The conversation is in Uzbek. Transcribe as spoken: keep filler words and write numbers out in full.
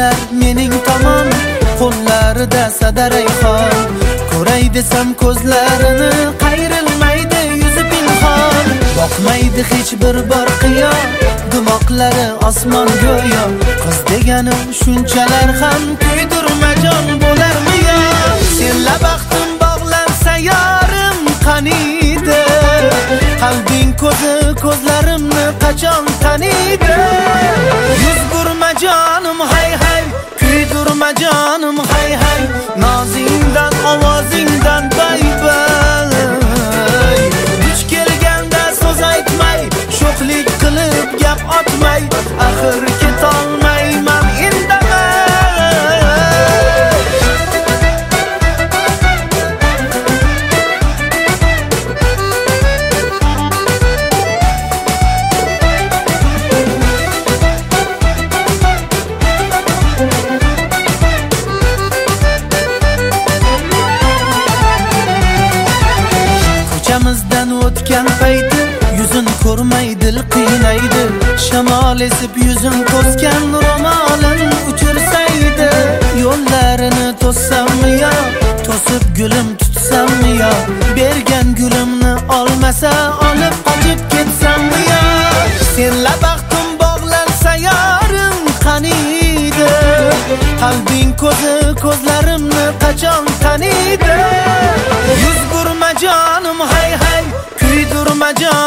kelar mening tomon, qo'llarida sadarayxon. Ko'ray desam ko'zlarini, qayrilmaydi yuzi pinhon. Boqmaydi hech bir bor qiyo, dimoqlari osmon go'yo. Qiz degani shunchalar ham kuydirmajon bo'larmi yo? Senla baxtim bog'lansa yorim qaniydi, qalbing ko'zi ko'zlarimni qachon taniydi? Yuz burma jonim hay hay, kuydirma jonim hay hay, nozingdan ovozingdan bay bay. Duch kelganda so'z aytmay, sho'xlik qilib gap otmay, axir ketolmayman indamay. Ko'chamizdan o'tgan payti yuzin ko'rmay dil qiynaydi. Shamol esib yuzim to'sgan ro'molin uchirsaydi. Yo'llarini to'ssammi yo, to'sib gulim tutsammi yo? Bergan gulimni olmasa olib qochib ketsammi yo? Senla baxtim bog'lansa yorim qaniydi, qalbing ko'zi ko'zlarimni qachon taniydi? Yuz burma jonim hay hay, kuydirma jonim